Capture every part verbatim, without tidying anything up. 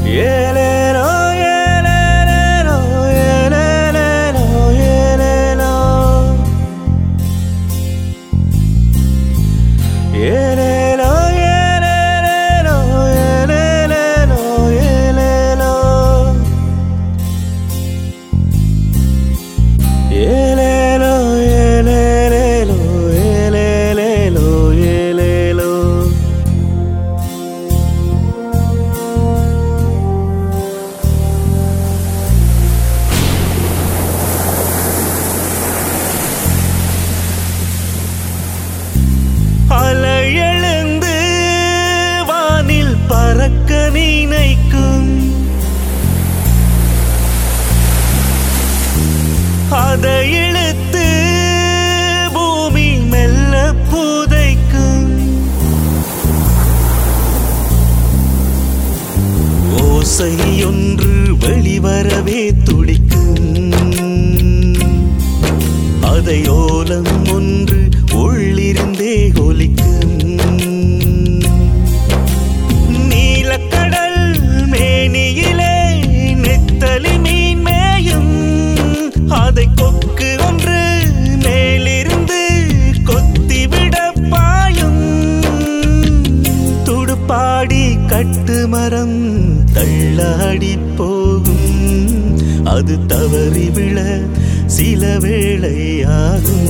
ஏலேலோ ஏலேலேலோ ஏலேலேலோ ஏலேலோ ஏலேலோ ஏலேலேலோ ஏலேலேலோ ஏலேலோ ஏலேலோ ஏலேலேலோ ஏலேலேலோ ஏலேலோ அலையெழுந்து வானில் பறக்க நினைக்கும் அதை இழுத்து பூமி மெல்ல புதைக்கும் ஓசை ஒன்று வெளிவரவே துடிக்கும் அதை ஓலம் ஒன்று உள்ளிருந்தே ஒலிக்கும் நீலக்கடல் மேனியிலே நெத்தலி மீன் மேயும் அதை கொக்கு ஒன்று மேலிருந்து கொத்திவிட பாயும் துடுப்பாடி கட்டு மரம் தள்ளாடி போகும் அது தவறி விழ சில வேளையாகும்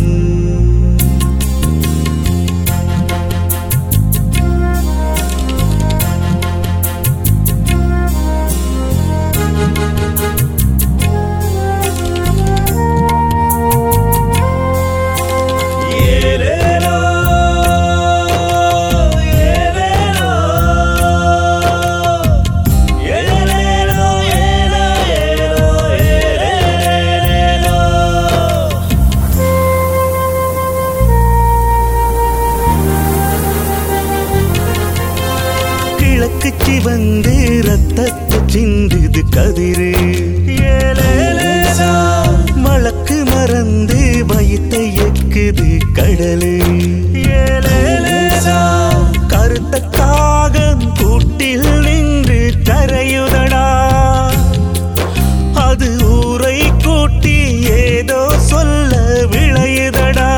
கிழக்கு வந்து ரத்தத்தை சிந்துது கதிரு மழக்கு மறந்து வயிற்றை எக்குது கடலு கருத்த காகம் கூட்டில் நின்று கரையுதடா அது ஊரை கூட்டி ஏதோ சொல்ல விளையுதடா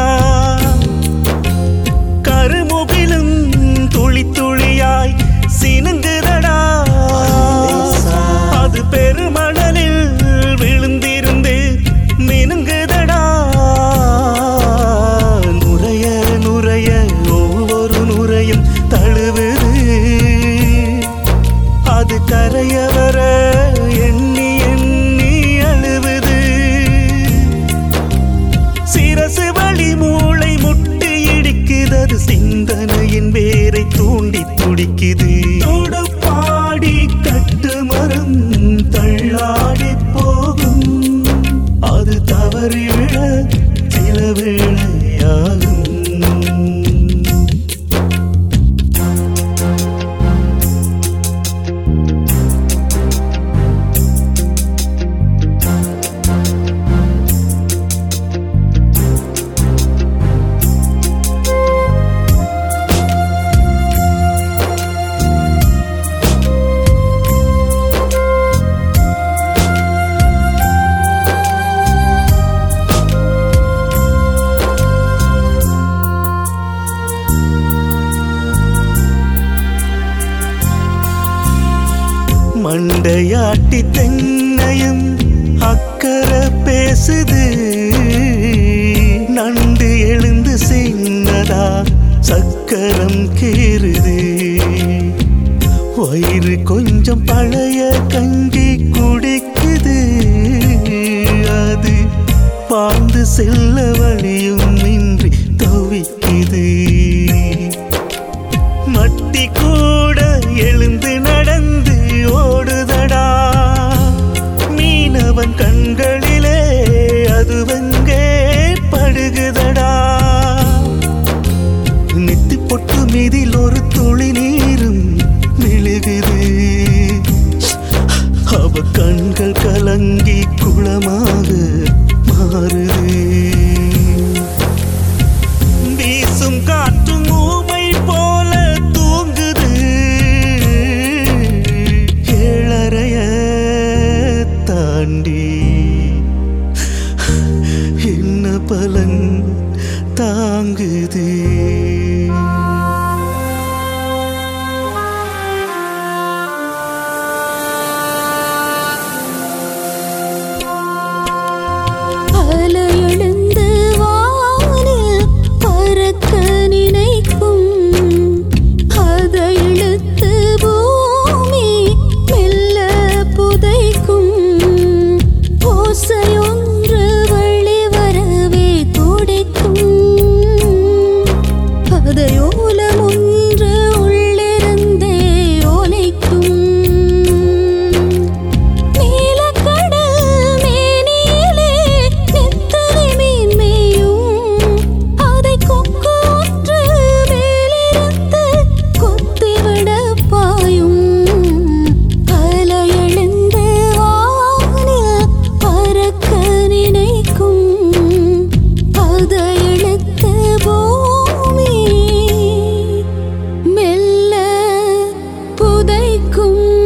கருமுகிலும் துளி துளியாய் சினுங்குதடா அது பெருமணலில் விழுந்திருந்து மினுங்குதடா நுரைய நுரைய ஒவ்வொரு நுரையும் தழுவுது அது கரைய வர எண்ணி எண்ணி அழுவுது சிரசு வழி மூளை முட்டி இடிக்குது அது சிந்தனையின் வேரை தூண்டி துடிக்குது பாடி கட்டு மரம் தள்ளாடி போகும் அது தவறி விழ சில வேளையாகும் மண்டையாட்டி தென்னையும் அக்கறை பேசுது நண்டு எழுந்து சின்னதா சக்கரம் கீறுது வயிறு கொஞ்சம் பழைய கஞ்சி குடிக்குது அது வாழ்ந்து செல்ல வழியும் இன்றி தவிக்குது மட்டி கூட எழுந்து நடந்து ஓடுதடா மீனவன் கண்களிலே அது வங்கே படுகுதடா நெத்தி பொட்டு மீதில் ஒரு துளி நீரும் விழுகுது அவ கண்கள் கலங்கி குளமாக மாறுது தாண்டி என்ன பலன் தாங்குதே. அலையெழுந்து வானில் பறக்க நினைக்கும், அதை இழுத்து பூமி மெல்ல புதைக்கும். ஓசையொன்று வெளிவரவே துடிக்கும், அதை ஓலம் ஒன்று உள்ளிருந்தே ஒலிக்கும். கும்